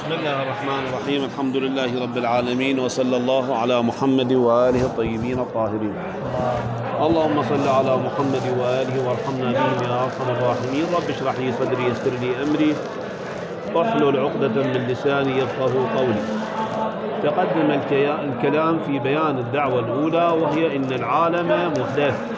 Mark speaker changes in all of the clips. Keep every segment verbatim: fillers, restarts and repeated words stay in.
Speaker 1: بسم الله الرحمن الرحيم. الحمد لله رب العالمين، وصلى الله على محمد وآله الطيبين الطاهرين. اللهم صل على محمد وآله وارحمنا بهم يا أرحم الراحمين. رب اشرح لي صدري يسر لي أمري واحلل عقدة من لساني يفقهوا قولي. تقدم الكلام في بيان الدعوة الأولى، وهي إن العالم محدث.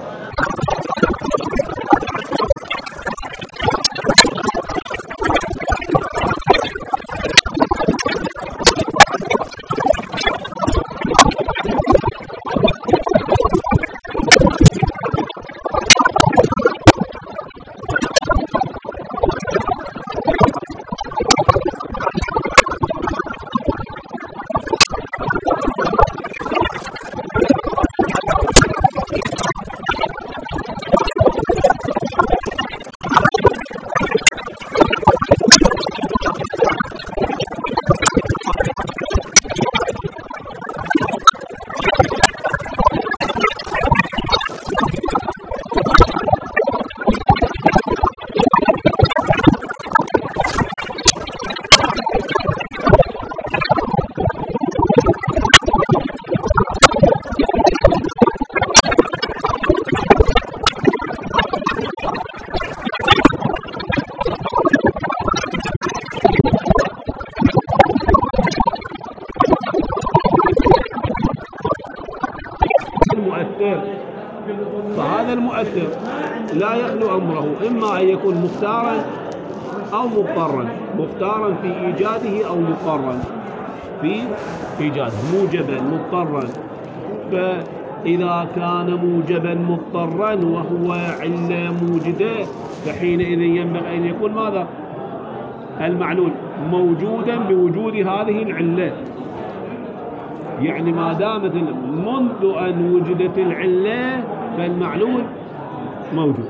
Speaker 1: فهذا المؤثر لا يخلو أمره إما أن يكون مختارا أو مضطرا، مختارا في إيجاده أو مضطرا في إيجاده، موجبا مضطرا. فإذا كان موجبا مضطرا وهو علة موجدة، فحينئذ ينبغي أن يكون ماذا؟ المعلول موجودا بوجود هذه العلة. يعني ما دامت منذ أن وجدت العلة فالمعلول موجود،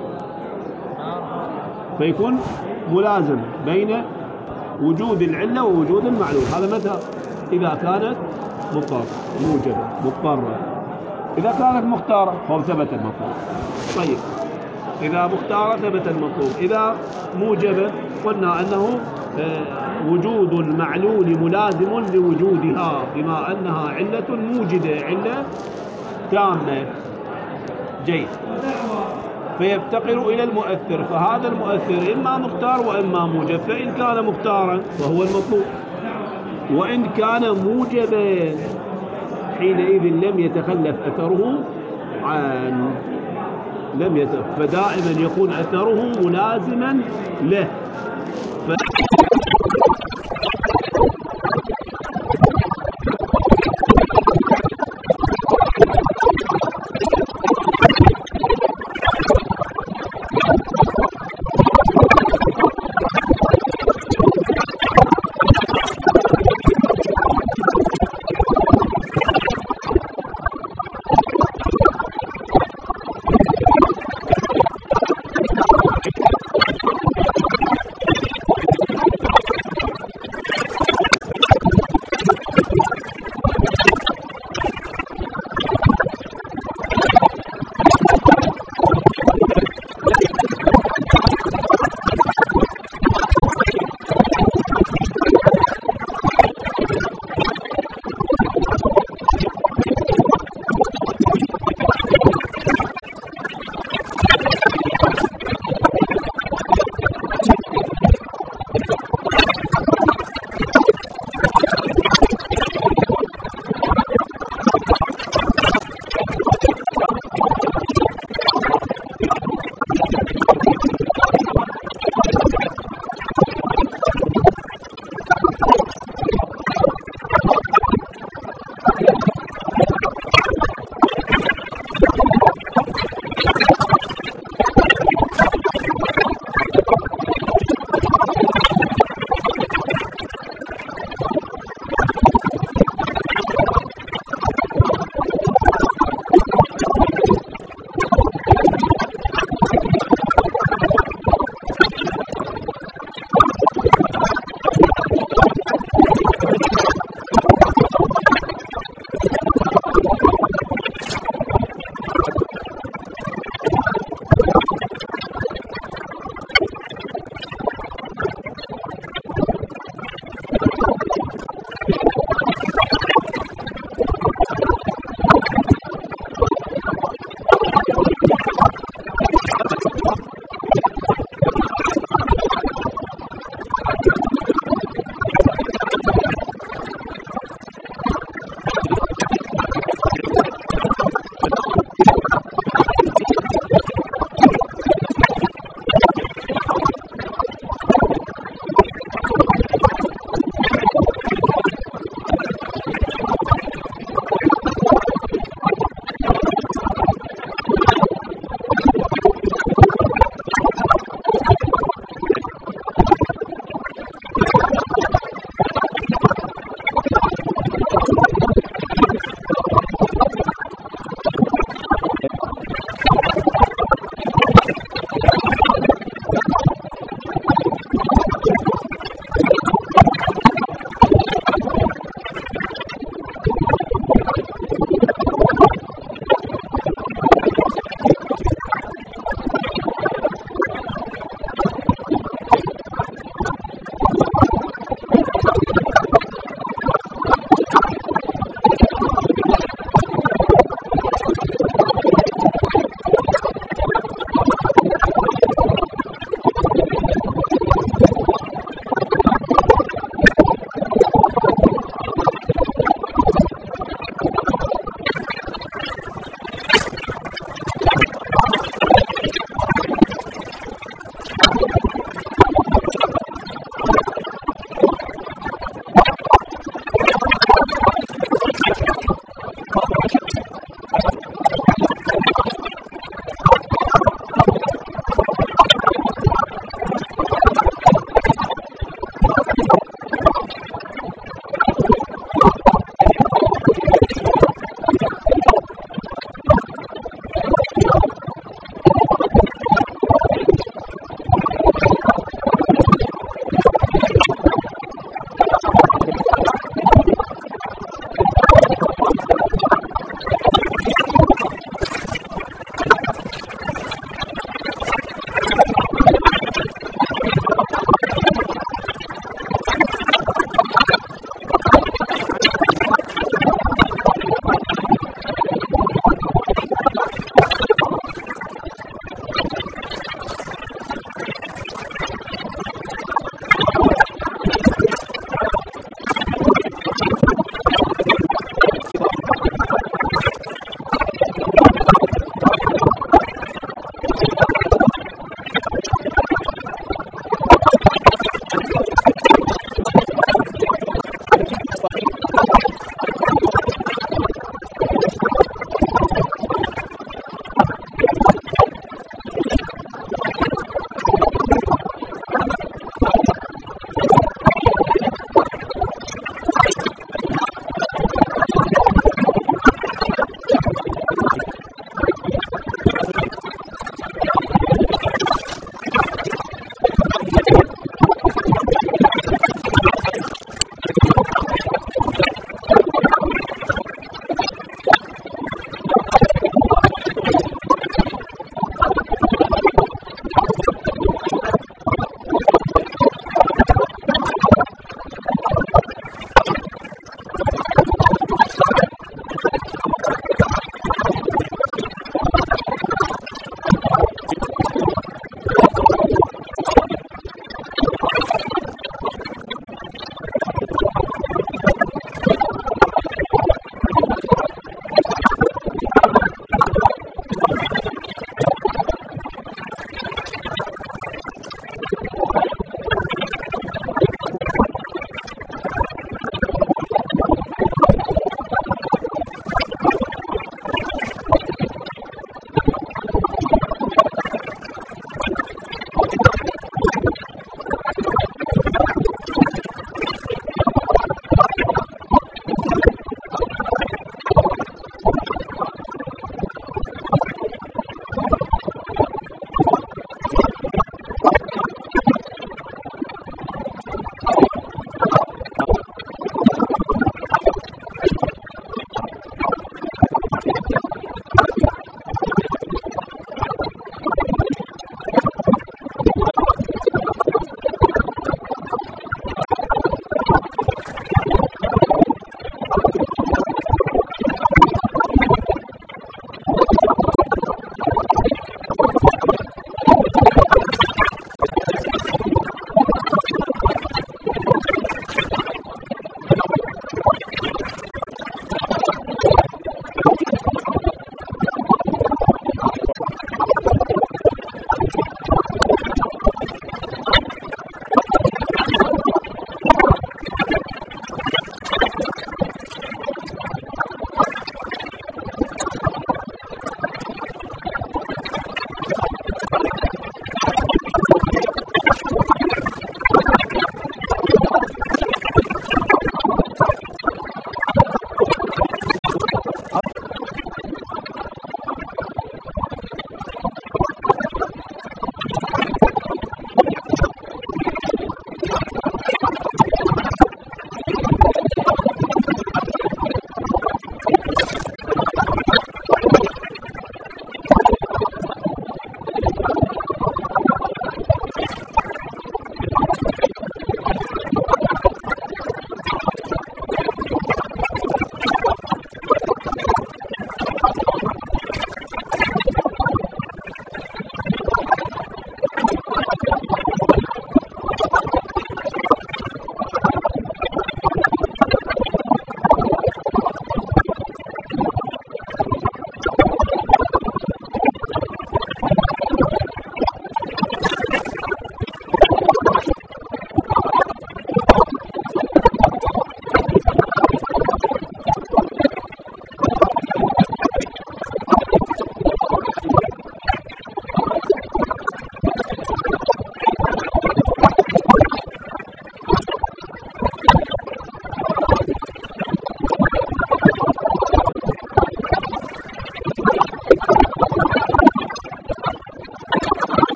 Speaker 1: فيكون ملازم بين وجود العلة ووجود المعلول. هذا متى؟ إذا كانت مضطرة موجبة مضطرة. إذا كانت مختارة فهو ثبت المطلوب. طيب، إذا مختارة ثبت المطلوب. إذا موجبة قلنا أنه وجود المعلول ملازم لوجودها، بما أنها علة موجدة، علة تامة. جيد. فيفتقر إلى المؤثر، فهذا المؤثر إما مختار وإما موجب. فإن كان مختارا فهو المطلوب، وإن كان موجبا حينئذ لم يتخلف أثره عن لم يتخلف، فدائما يكون أثره ملازما له. ف...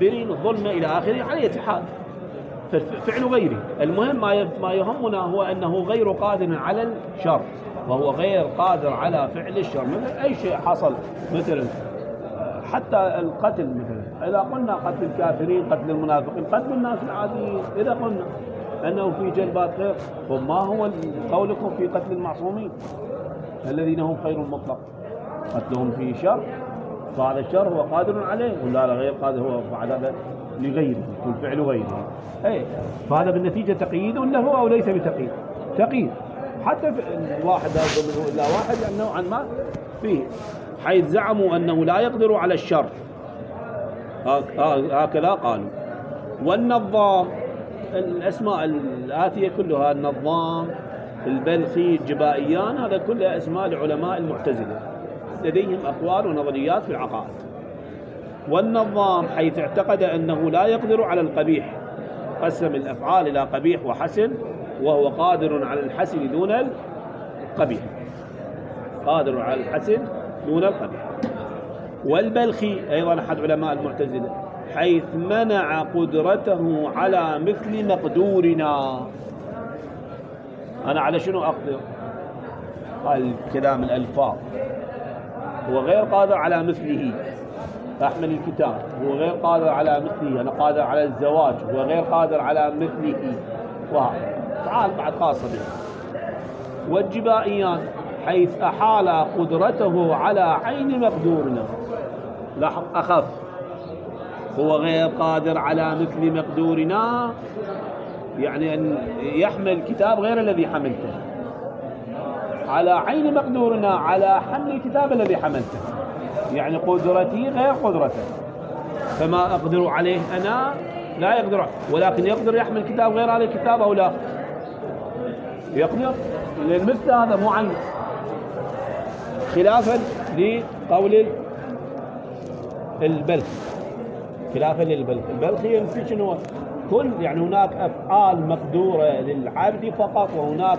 Speaker 1: مدبرين الظلم إلى آخره. على أي حال فعل غيره. المهم ما يهمنا هو أنه غير قادر على الشر، وهو غير قادر على فعل الشر. مثل أي شيء حصل، مثلا حتى القتل، مثلا إذا قلنا قتل الكافرين، قتل المنافقين، قتل الناس العاديين، إذا قلنا أنه في جلبات خير، وما هو قولكم في قتل المعصومين الذين هم خير مطلق؟ قتلهم فيه شر، فهذا الشر هو قادر عليه ولا لا غير قادر؟ هو فعل هذا لغيره، يكون فعل غيره. أي فهذا بالنتيجة تقييد له أو ليس بتقييد؟ تقييد. حتى الواحد لا يضمنه إلا واحد، يعني نوعا ما فيه، حيث زعموا أنه لا يقدر على الشر، هكذا قالوا. والنظام، الأسماء الآتية كلها، النظام، البلخي، الجبائيان، هذا كلها أسماء لعلماء المعتزلة لديهم أقوال ونظريات في العقائد. والنظام حيث اعتقد أنه لا يقدر على القبيح، قسم الأفعال إلى قبيح وحسن، وهو قادر على الحسن دون القبيح، قادر على الحسن دون القبيح. والبلخي أيضا أحد علماء المعتزلة حيث منع قدرته على مثل مقدورنا. أنا على شنو أقدر؟ قال كلام الألفاظ، هو غير قادر على مثله. أحمل الكتاب، هو غير قادر على مثله. أنا قادر على الزواج، هو غير قادر على مثله. وهذا تعال بعد خاصة به. والجبائيان حيث أحال قدرته على عين مقدورنا. لاحظ أخف، هو غير قادر على مثل مقدورنا، يعني أن يحمل كتاب غير الذي حملته، على عين مقدورنا، على حمل الكتاب الذي حملته، يعني قدرتي غير قدرته، فما أقدر عليه أنا لا يقدر، ولكن يقدر يحمل كتاب غير هذا الكتاب أو لا؟ يقدر، لأن مثل هذا مو عين، خلافا لقول البلخي، خلافا للبلخي. البلخي ينفي شنو؟ كل يعني هناك أفعال مقدورة للعبد فقط، وهناك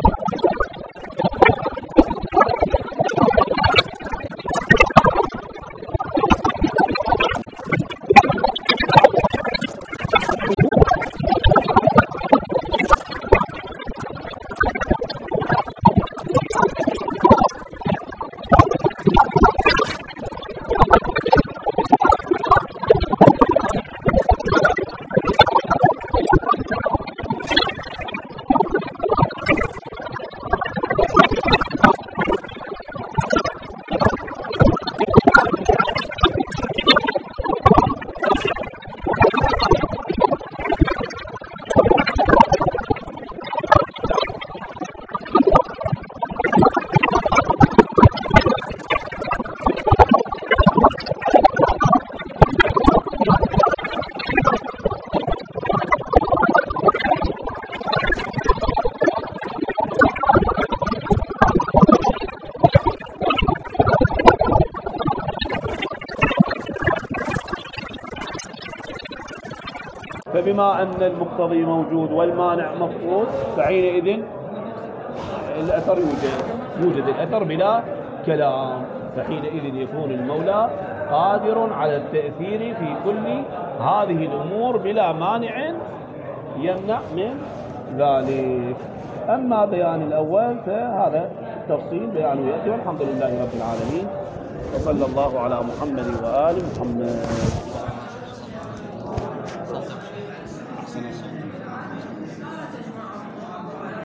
Speaker 1: فبما أن المقتضي موجود والمانع مفقود، فحينئذ الأثر يوجد، يوجد الأثر بلا كلام، فحينئذ يكون المولى قادر على التأثير في كل هذه الأمور بلا مانع يمنع من ذلك. أما بيان الأول فهذا التفصيل بيانه يأتي، والحمد لله رب العالمين، وصلى الله على محمد وآل محمد.